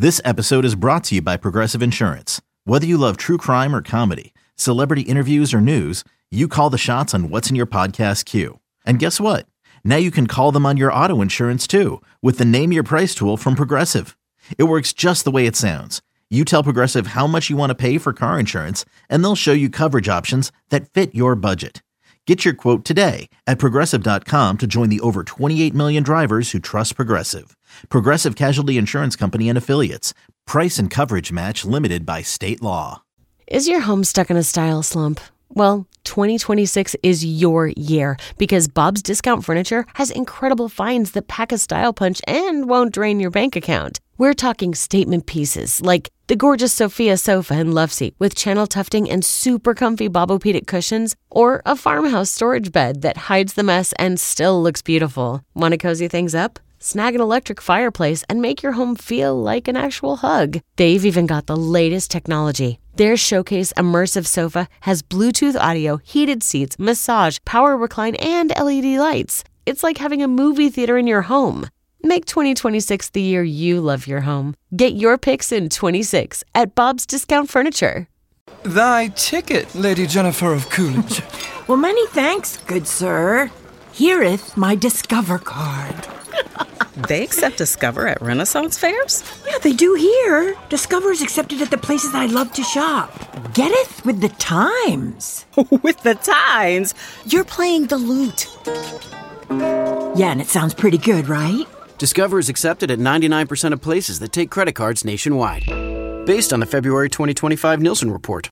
This episode is brought to you by Progressive Insurance. Whether you love true crime or comedy, celebrity interviews or news, you call the shots on what's in your podcast queue. And guess what? Now you can call them on your auto insurance too with the Name Your Price tool from Progressive. It works just the way it sounds. You tell Progressive how much you want to pay for car insurance, and they'll show you coverage options that fit your budget. Get your quote today at Progressive.com to join the over 28 million drivers who trust Progressive. Progressive Casualty Insurance Company and Affiliates. Price and coverage match limited by state law. Is your home stuck in a style slump? Well, 2026 is your year because Bob's Discount Furniture has incredible finds that pack a style punch and won't drain your bank account. We're talking statement pieces like the gorgeous Sophia sofa and love seat with channel tufting and super comfy Bobopedic cushions, or a farmhouse storage bed that hides the mess and still looks beautiful. Want to cozy things up? Snag an electric fireplace and make your home feel like an actual hug. They've even got the latest technology. Their Showcase Immersive Sofa has Bluetooth audio, heated seats, massage, power recline, and LED lights. It's like having a movie theater in your home. Make 2026 the year you love your home. Get your picks in 26 at Bob's Discount Furniture. Thy ticket, Lady Jennifer of Coolidge. Well, many thanks, good sir. Here'th my Discover card. They accept Discover at Renaissance fairs? Yeah, they do here. Discover is accepted at the places I love to shop. Getteth with the times. With the times? You're playing the lute. Yeah, and it sounds pretty good, right? Discover is accepted at 99% of places that take credit cards nationwide. Based on the February 2025 Nielsen report.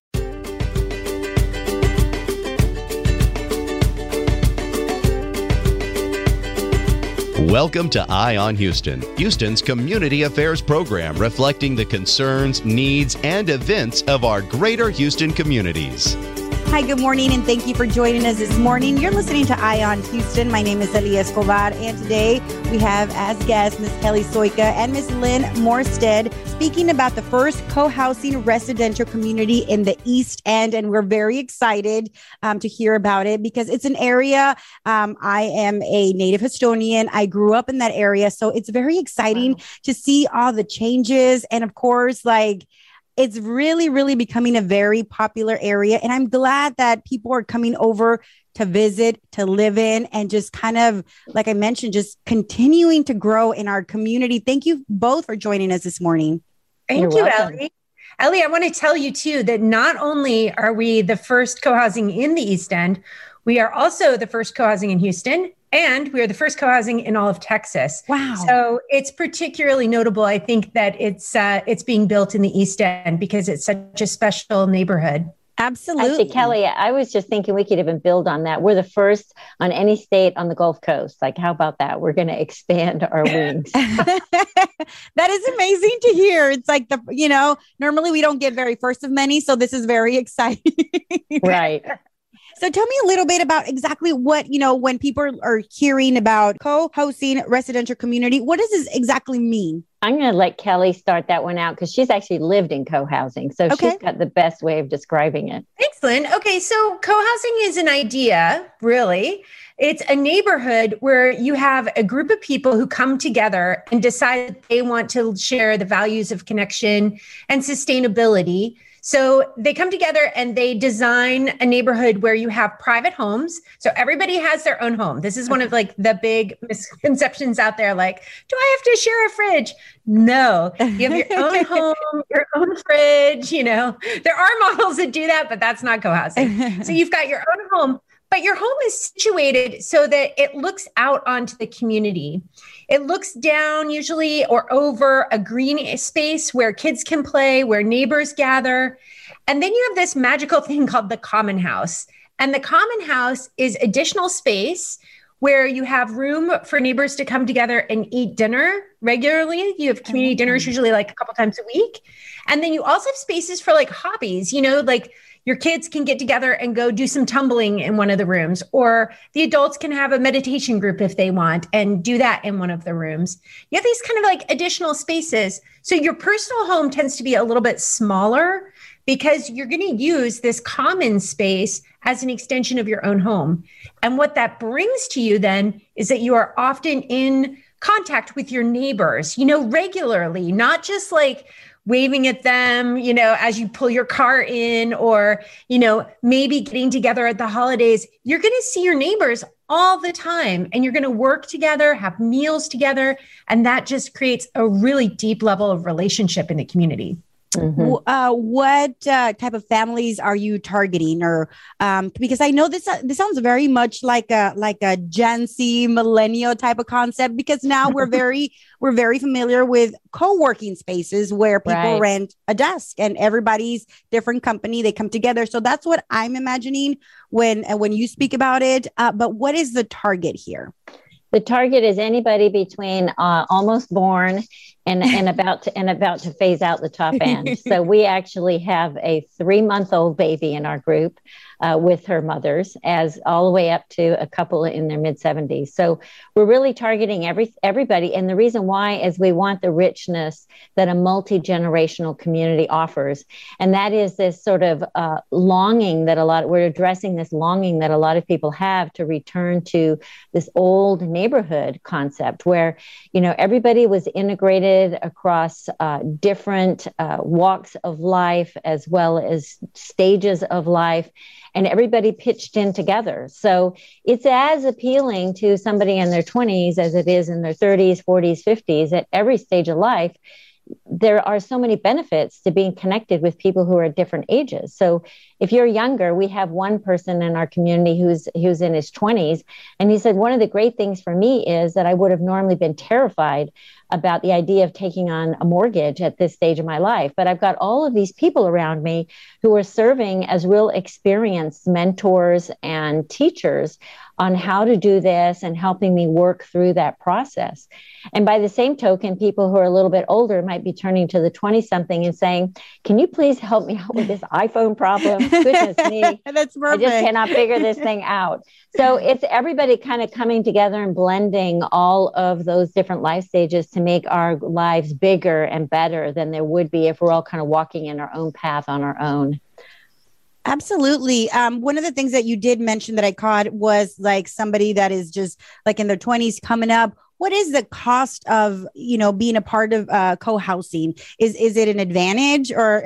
Welcome to Eye on Houston, Houston's community affairs program reflecting the concerns, needs, and events of our greater Houston communities. Hi, good morning, and thank you for joining us this morning. You're listening to Eye on Houston. My name is Elia Escobar, and today we have as guests Ms. Kelly Soika and Ms. Lynn Morstead speaking about the first co-housing residential community in the East End, and we're very excited to hear about it because it's an area. I am a native Houstonian. I grew up in that area, so it's very exciting to see all the changes, and of course, it's really, really becoming a very popular area. And I'm glad that people are coming over to visit, to live in, and just kind of, like I mentioned, just continuing to grow in our community. Thank you both for joining us this morning. Thank you, Ellie. Ellie, I want to tell you, too, that not only are we the first co-housing in the East End, we are also the first co-housing in Houston. And we are the first co-housing in all of Texas. Wow. So it's particularly notable, I think, that it's being built in the East End because it's such a special neighborhood. Absolutely. Actually, Kelly, I was just thinking we could even build on that. We're the first on any state on the Gulf Coast. How about that? We're going to expand our wings. That is amazing to hear. It's like normally we don't get very first of many. So this is very exciting. Right. So tell me a little bit about exactly what, when people are hearing about co-housing residential community, what does this exactly mean? I'm going to let Kelly start that one out because she's actually lived in co-housing. So She's got the best way of describing it. Thanks, Lynn. Okay, so co-housing is an idea, really. It's a neighborhood where you have a group of people who come together and decide that they want to share the values of connection and sustainability. So they come together and they design a neighborhood where you have private homes. So everybody has their own home. This is one of the big misconceptions out there. Do I have to share a fridge? No, you have your own home, your own fridge. There are models that do that, but that's not co-housing. So you've got your own home, but your home is situated so that it looks out onto the community. It looks down usually or over a green space where kids can play, where neighbors gather. And then you have this magical thing called the common house. And the common house is additional space where you have room for neighbors to come together and eat dinner regularly. You have community dinners usually a couple times a week. And then you also have spaces for hobbies, your kids can get together and go do some tumbling in one of the rooms, or the adults can have a meditation group if they want and do that in one of the rooms. You have these kind of additional spaces. So your personal home tends to be a little bit smaller because you're going to use this common space as an extension of your own home. And what that brings to you then is that you are often in contact with your neighbors, regularly, not just like waving at them, as you pull your car in, or, maybe getting together at the holidays. You're going to see your neighbors all the time, and you're going to work together, have meals together. And that just creates a really deep level of relationship in the community. Mm-hmm. What type of families are you targeting, or because I know this sounds very much like a Gen Z millennial type of concept, because now we're very familiar with co-working spaces where people rent a desk and everybody's different company, they come together. So that's what I'm imagining when you speak about it. But what is the target here? The target is anybody between almost born and about to phase out the top end. So we actually have a 3-month-old baby in our group with her mothers, as all the way up to a couple in their mid-70s. So we're really targeting everybody. And the reason why is we want the richness that a multi-generational community offers. And that is this sort of longing that we're addressing this longing that a lot of people have to return to this old neighborhood concept where, everybody was integrated across different walks of life as well as stages of life. And everybody pitched in together. So it's as appealing to somebody in their 20s as it is in their 30s, 40s, 50s. At every stage of life, there are so many benefits to being connected with people who are at different ages. So if you're younger, we have one person in our community who's in his 20s. And he said, one of the great things for me is that I would have normally been terrified about the idea of taking on a mortgage at this stage of my life. But I've got all of these people around me who are serving as real experienced mentors and teachers on how to do this and helping me work through that process. And by the same token, people who are a little bit older might be turning to the 20-something and saying, can you please help me out with this iPhone problem? Goodness me. That's perfect. I just cannot figure this thing out. So it's everybody kind of coming together and blending all of those different life stages to make our lives bigger and better than there would be if we're all kind of walking in our own path on our own. Absolutely. One of the things that you did mention that I caught was like somebody that is just like in their 20s coming up. What is the cost of, being a part of co-housing? Is it an advantage or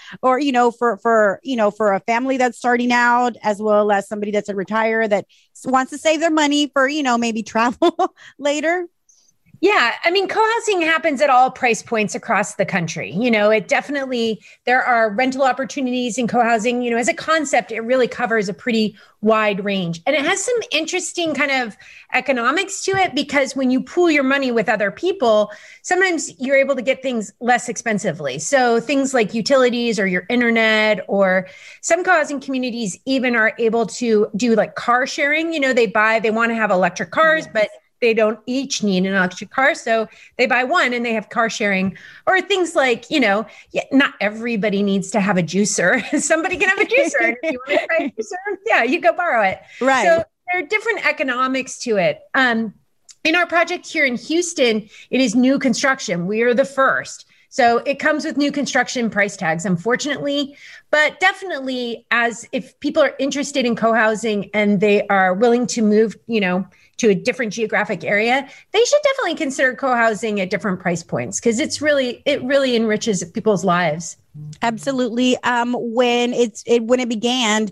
for a family that's starting out, as well as somebody that's a retired that wants to save their money for, maybe travel later? Yeah. I mean, co-housing happens at all price points across the country. It definitely, there are rental opportunities in co-housing. As a concept, it really covers a pretty wide range. And it has some interesting kind of economics to it, because when you pool your money with other people, sometimes you're able to get things less expensively. So things like utilities or your internet, or some co-housing communities even are able to do like car sharing. They want to have electric cars, but they don't each need an electric car. So they buy one and they have car sharing, or things like, not everybody needs to have a juicer. Somebody can have a juicer. And if you want to try a juicer, yeah, you go borrow it. Right. So there are different economics to it. In our project here in Houston, it is new construction. We are the first. So it comes with new construction price tags, unfortunately, but definitely if people are interested in co-housing and they are willing to move, to a different geographic area, they should definitely consider co-housing at different price points, because it really enriches people's lives. Absolutely. When it began,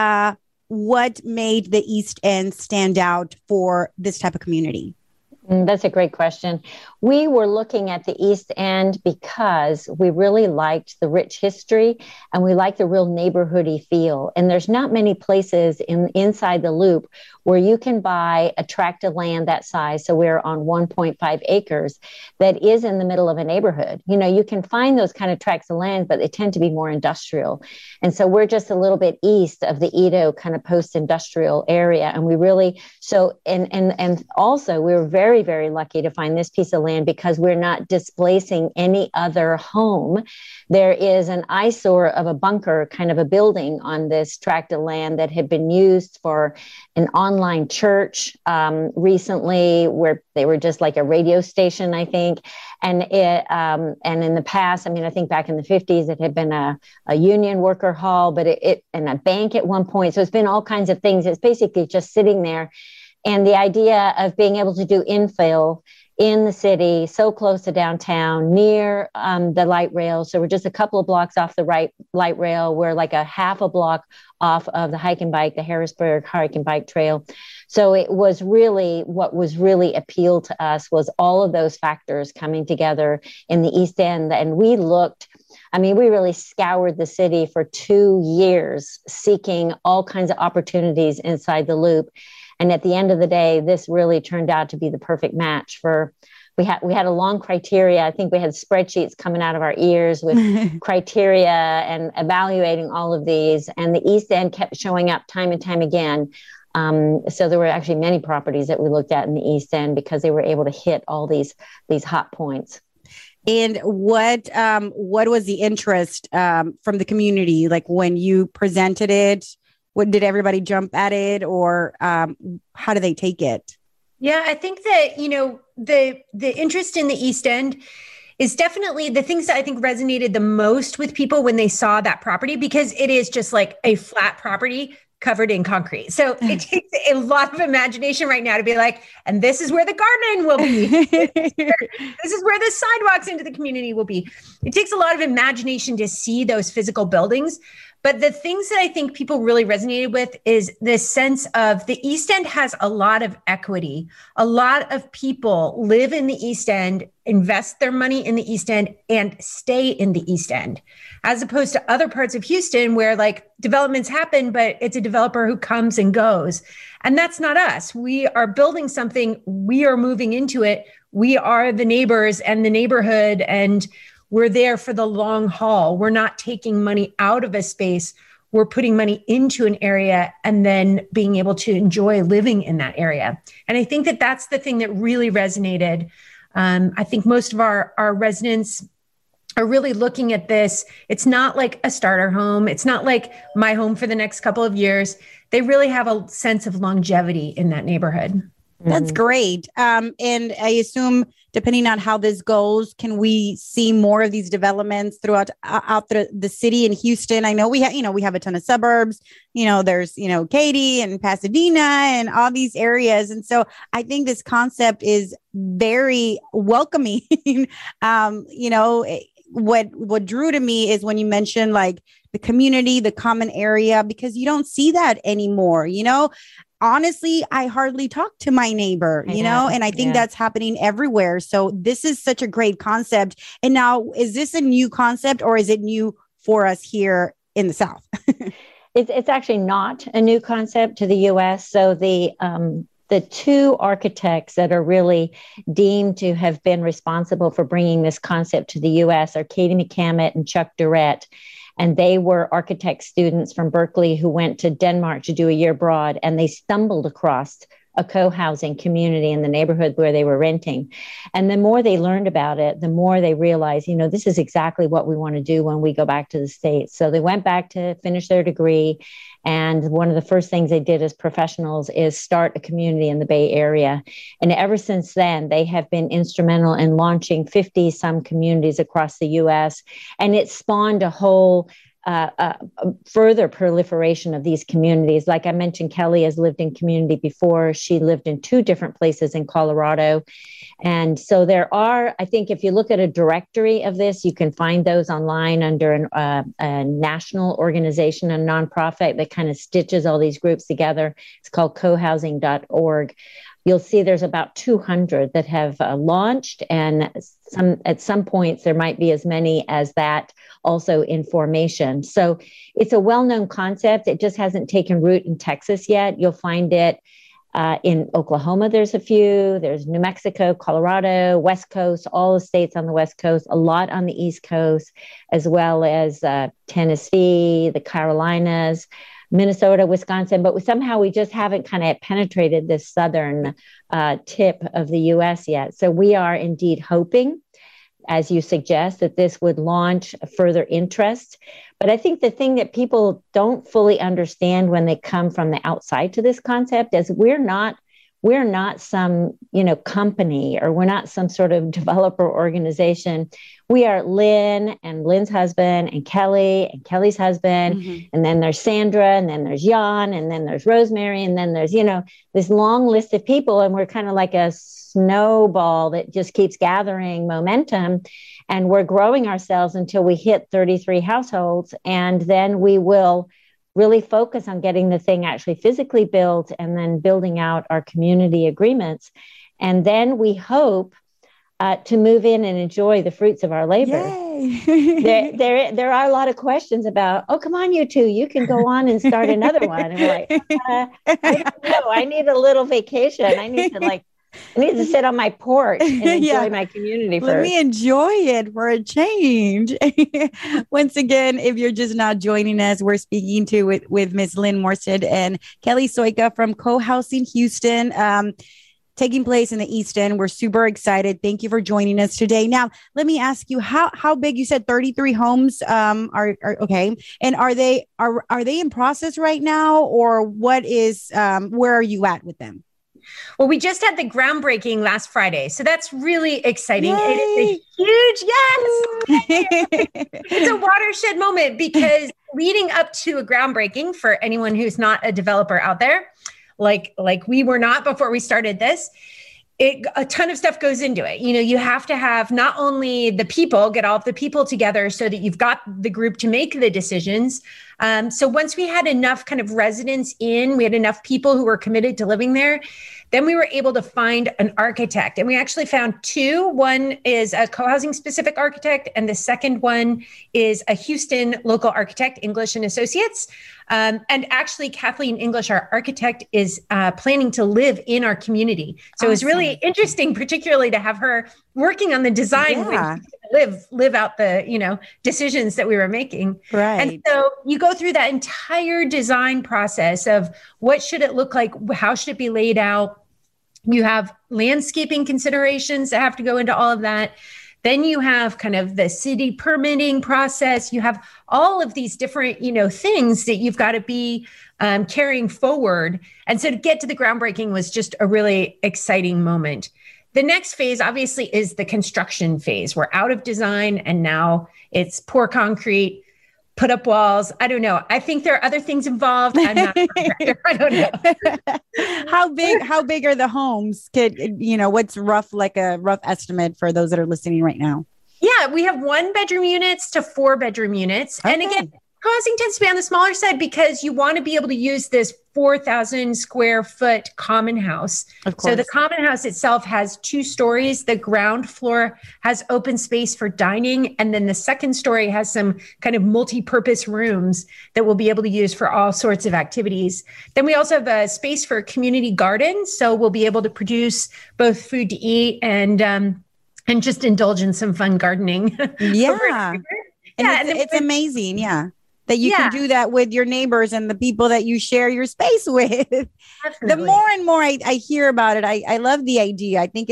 what made the East End stand out for this type of community? That's a great question. We were looking at the East End because we really liked the rich history and we like the real neighborhoody feel. And there's not many places inside the loop where you can buy a tract of land that size. So we're on 1.5 acres that is in the middle of a neighborhood. You can find those kind of tracts of land, but they tend to be more industrial. And so we're just a little bit east of the Edo kind of post-industrial area. And we really, and also we were very, very lucky to find this piece of land because we're not displacing any other home. There is an eyesore of a bunker, kind of a building on this tract of land that had been used for an online church recently, where they were just like a radio station, I think. And in the past, I think back in the 50s, it had been a union worker hall, but and a bank at one point. So it's been all kinds of things. It's basically just sitting there. And the idea of being able to do infill in the city, so close to downtown, near the light rail. So we're just a couple of blocks off the light rail. We're like a half a block off of the hike and bike, the Harrisburg Hike and Bike Trail. So it was really, what was really appealed to us was all of those factors coming together in the East End. And we really scoured the city for 2 years, seeking all kinds of opportunities inside the Loop. And at the end of the day, this really turned out to be the perfect match for, we had a long criteria. I think we had spreadsheets coming out of our ears with criteria and evaluating all of these. And the East End kept showing up time and time again. So there were actually many properties that we looked at in the East End because they were able to hit all these hot points. And what was the interest from the community? Like when you presented it, did everybody jump at it, or how do they take it? Yeah, I think that, the interest in the East End is definitely the things that I think resonated the most with people when they saw that property, because it is just like a flat property covered in concrete. So it takes a lot of imagination right now to be like, and this is where the garden will be. This is where the sidewalks into the community will be. It takes a lot of imagination to see those physical buildings. But the things that I think people really resonated with is this sense of the East End has a lot of equity. A lot of people live in the East End, invest their money in the East End, and stay in the East End, as opposed to other parts of Houston where like developments happen, but it's a developer who comes and goes. And that's not us. We are building something. We are moving into it. We are the neighbors and the neighborhood, and we're there for the long haul. We're not taking money out of a space. We're putting money into an area and then being able to enjoy living in that area. And I think that that's the thing that really resonated. I think most of our residents are really looking at this. It's not like a starter home. It's not like my home for the next couple of years. They really have a sense of longevity in that neighborhood. That's great. And I assume, depending on how this goes, can we see more of these developments throughout the city in Houston? I know we have a ton of suburbs. There's Katy and Pasadena and all these areas, and so I think this concept is very welcoming. What drew to me is when you mentioned like the community, the common area, because you don't see that anymore. Honestly, I hardly talk to my neighbor, and I think that's happening everywhere. So this is such a great concept. And now, is this a new concept, or is it new for us here in the South? It's actually not a new concept to the U.S. So the two architects that are really deemed to have been responsible for bringing this concept to the U.S. are Katie McCamett and Chuck Durrett. And they were architect students from Berkeley who went to Denmark to do a year abroad, and they stumbled across a co-housing community in the neighborhood where they were renting. And the more they learned about it, the more they realized, this is exactly what we want to do when we go back to the States. So they went back to finish their degree. And one of the first things they did as professionals is start a community in the Bay Area. And ever since then, they have been instrumental in launching 50-some communities across the U.S. And it spawned a whole further proliferation of these communities. Like I mentioned, Kelly has lived in community before. She lived in 2 different places in Colorado. And so there are, I think if you look at a directory of this, you can find those online under a national organization, a nonprofit that kind of stitches all these groups together. It's called cohousing.org. You'll see there's about 200 that have launched, and at some points there might be as many as that also in formation. So it's a well-known concept. It just hasn't taken root in Texas yet. You'll find it in Oklahoma. There's a few. There's New Mexico, Colorado, West Coast, all the states on the West Coast, a lot on the East Coast, as well as Tennessee, the Carolinas, Minnesota, Wisconsin, but somehow we just haven't kind of penetrated this southern tip of the U.S. yet. So we are indeed hoping, as you suggest, that this would launch further interest. But I think the thing that people don't fully understand when they come from the outside to this concept is we're not we're not some, company, or we're not some sort of developer organization. We are Lynn and Lynn's husband and Kelly and Kelly's husband. And then there's Sandra, and then there's Jan, and then there's Rosemary. And then there's, this long list of people. And we're kind of like a snowball that just keeps gathering momentum. And we're growing ourselves until we hit 33 households. And then we will really focus on getting the thing actually physically built, and then building out our community agreements. And then we hope to move in and enjoy the fruits of our labor. There are a lot of questions about, oh, come on, you two, you can go on and start another one. And we're like, I don't know. I need a little vacation. I need to sit on my porch and enjoy my community first. Let me enjoy it for a change. Once again, if you're just now joining us, we're speaking with Ms. Lynn Morstead and Kelly Soika from Co-Housing Houston, taking place in the East End. We're super excited. Thank you for joining us today. Now, let me ask you, how big? You said 33 homes are okay, and are they in process right now, or what is where are you at with them? Well, we just had the groundbreaking last Friday, so that's really exciting. Yay. It is a huge, it's a watershed moment, because leading up to a groundbreaking, for anyone who's not a developer out there, like we were not before we started this, a ton of stuff goes into it. You have to have not only get all of the people together so that you've got the group to make the decisions. So once we had enough kind of residents we had enough people who were committed to living there, then we were able to find an architect. And we actually found two. One is a co-housing specific architect, and the second one is a Houston local architect, English and Associates. And actually, Kathleen English, our architect, is planning to live in our community. So It was really interesting, particularly to have her working on the design, live out the decisions that we were making. Right. And so you go through that entire design process of what should it look like, how should it be laid out. You have landscaping considerations that have to go into all of that. Then you have kind of the city permitting process. You have all of these different, things that you've got to be carrying forward. And so to get to the groundbreaking was just a really exciting moment. The next phase, obviously, is the construction phase. We're out of design, and now it's pour concrete, put up walls. I don't know. I think there are other things involved. I'm not a contractor. I don't know. How big are the homes? What's like a rough estimate for those that are listening right now? Yeah, we have 1-bedroom units to 4-bedroom units. Okay. And again, housing tends to be on the smaller side because you want to be able to use this 4,000 square foot common house. Of course. So the common house itself has 2 stories. The ground floor has open space for dining. And then the second story has some kind of multi-purpose rooms that we'll be able to use for all sorts of activities. Then we also have a space for a community garden. So we'll be able to produce both food to eat and just indulge in some fun gardening. Yeah. It's amazing. Yeah. That you can do that with your neighbors and the people that you share your space with. Definitely. The more and more I hear about it, I love the idea. I think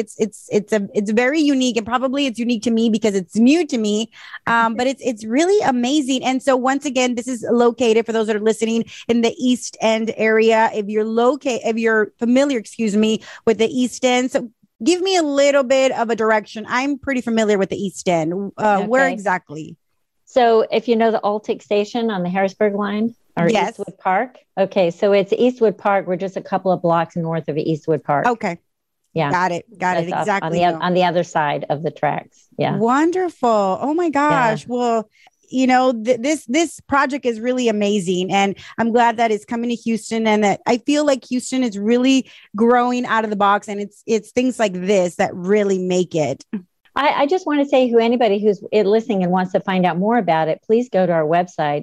it's very unique, and probably it's unique to me because it's new to me. But it's really amazing. And so once again, this is located, for those that are listening, in the East End area. If you're familiar, with the East End, so give me a little bit of a direction. I'm pretty familiar with the East End. Where exactly? So if you know the Altic station on the Harrisburg line, or Eastwood Park. Okay, so it's Eastwood Park. We're just a couple of blocks north of Eastwood Park. Okay. Yeah. Got it. Exactly. On the other side of the tracks. Yeah. Wonderful. Oh my gosh. Yeah. Well, this project is really amazing, and I'm glad that it's coming to Houston, and that I feel like Houston is really growing out of the box, and it's things like this that really make it. I just want to say, anybody who's listening and wants to find out more about it, please go to our website,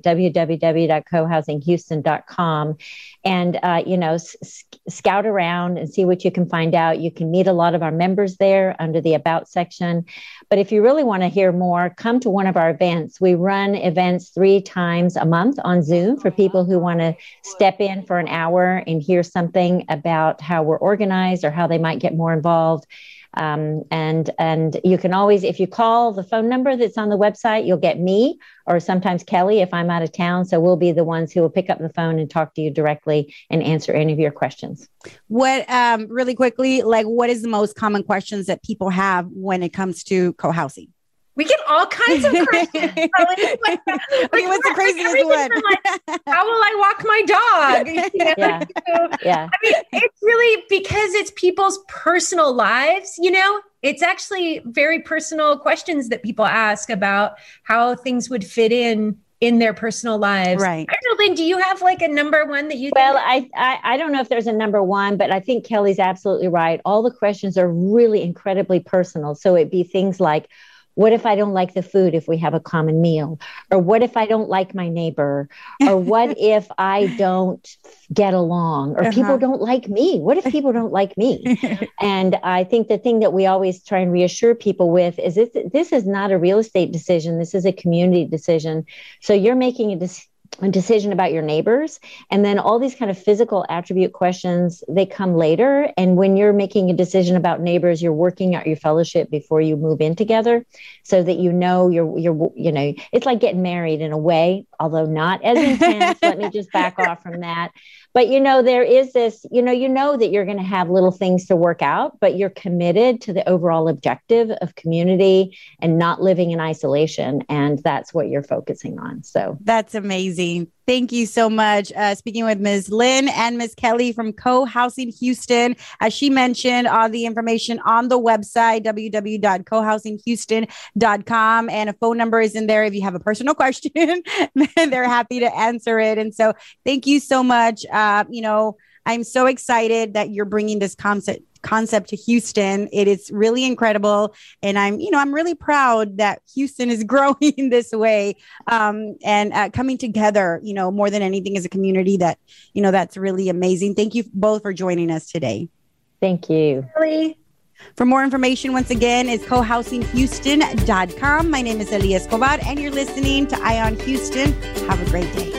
www.cohousinghouston.com, and, scout around and see what you can find out. You can meet a lot of our members there under the About section. But if you really want to hear more, come to one of our events. We run events 3 times a month on Zoom for people who want to step in for an hour and hear something about how we're organized or how they might get more involved. And you can always, if you call the phone number that's on the website, you'll get me or sometimes Kelly if I'm out of town. So we'll be the ones who will pick up the phone and talk to you directly and answer any of your questions. What, really quickly, like what is the most common questions that people have when it comes to co-housing? We get all kinds of questions. What's the craziest one? How will I walk my dog? Yeah. I mean, it's really because it's people's personal lives, it's actually very personal questions that people ask about how things would fit in their personal lives. Right. I don't know, Lynn, do you have like a number one that you think? Well, I don't know if there's a number one, but I think Kelly's absolutely right. All the questions are really incredibly personal. So it'd be things like, what if I don't like the food if we have a common meal? Or what if I don't like my neighbor? Or what if I don't get along? Or people don't like me? What if people don't like me? And I think the thing that we always try and reassure people with is this is not a real estate decision. This is a community decision. So you're making a decision about your neighbors. And then all these kind of physical attribute questions, they come later. And when you're making a decision about neighbors, you're working out your fellowship before you move in together so that you're it's like getting married in a way, although not as intense. Let me just back off from that. But, there is this, that you're going to have little things to work out, but you're committed to the overall objective of community and not living in isolation. And that's what you're focusing on. So that's amazing. Thank you so much. Speaking with Ms. Lynn and Ms. Kelly from Co-Housing Houston. As she mentioned, all the information on the website, www.cohousinghouston.com. And a phone number is in there. If you have a personal question, they're happy to answer it. And so thank you so much. I'm so excited that you're bringing this concept to Houston. It is really incredible. And I'm really proud that Houston is growing this way and coming together, more than anything as a community that's really amazing. Thank you both for joining us today. Thank you. Really? For more information, once again, it's cohousinghouston.com. My name is Elia Escobar and you're listening to Eye on Houston. Have a great day.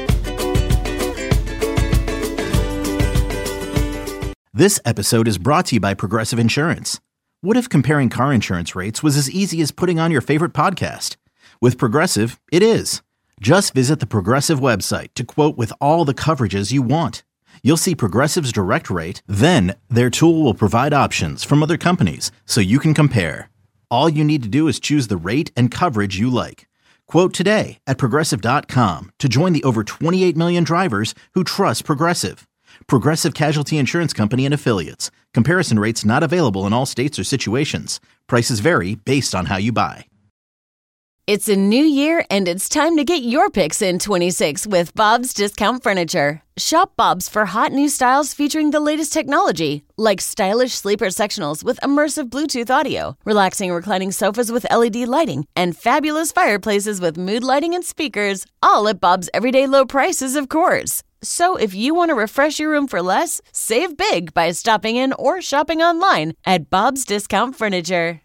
This episode is brought to you by Progressive Insurance. What if comparing car insurance rates was as easy as putting on your favorite podcast? With Progressive, it is. Just visit the Progressive website to quote with all the coverages you want. You'll see Progressive's direct rate, then their tool will provide options from other companies so you can compare. All you need to do is choose the rate and coverage you like. Quote today at Progressive.com to join the over 28 million drivers who trust Progressive. Progressive Casualty Insurance Company and Affiliates. Comparison rates not available in all states or situations. Prices vary based on how you buy. It's a new year and it's time to get your picks in 26 with Bob's Discount Furniture. Shop Bob's for hot new styles featuring the latest technology, like stylish sleeper sectionals with immersive Bluetooth audio, relaxing reclining sofas with LED lighting, and fabulous fireplaces with mood lighting and speakers, all at Bob's everyday low prices, of course. So if you want to refresh your room for less, save big by stopping in or shopping online at Bob's Discount Furniture.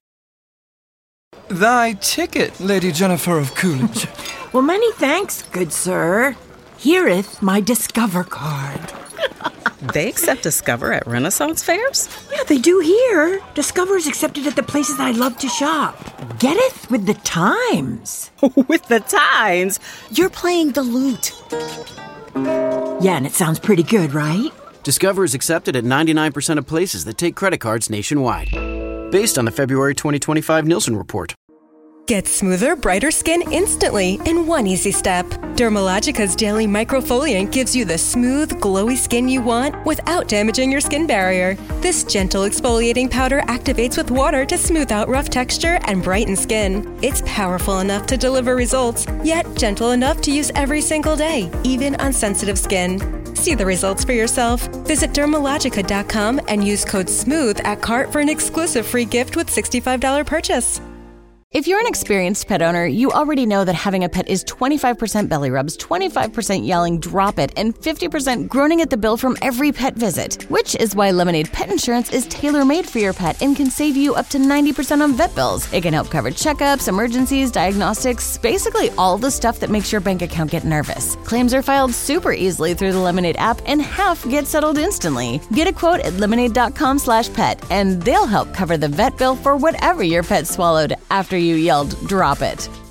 Thy ticket, Lady Jennifer of Coolidge. Well, many thanks, good sir. Here'th my Discover card. They accept Discover at Renaissance fairs? Yeah, they do here. Discover is accepted at the places I love to shop. Getteth with the times. With the times? You're playing the lute. Yeah, and it sounds pretty good, right? Discover is accepted at 99% of places that take credit cards nationwide. Based on the February 2025 Nielsen report. Get smoother, brighter skin instantly in one easy step. Dermalogica's Daily Microfoliant gives you the smooth, glowy skin you want without damaging your skin barrier. This gentle exfoliating powder activates with water to smooth out rough texture and brighten skin. It's powerful enough to deliver results, yet gentle enough to use every single day, even on sensitive skin. See the results for yourself. Visit Dermalogica.com and use code SMOOTH at cart for an exclusive free gift with $65 purchase. If you're an experienced pet owner, you already know that having a pet is 25% belly rubs, 25% yelling, drop it, and 50% groaning at the bill from every pet visit, which is why Lemonade Pet Insurance is tailor-made for your pet and can save you up to 90% on vet bills. It can help cover checkups, emergencies, diagnostics, basically all the stuff that makes your bank account get nervous. Claims are filed super easily through the Lemonade app, and half get settled instantly. Get a quote at lemonade.com/pet, and they'll help cover the vet bill for whatever your pet swallowed after you yelled, drop it.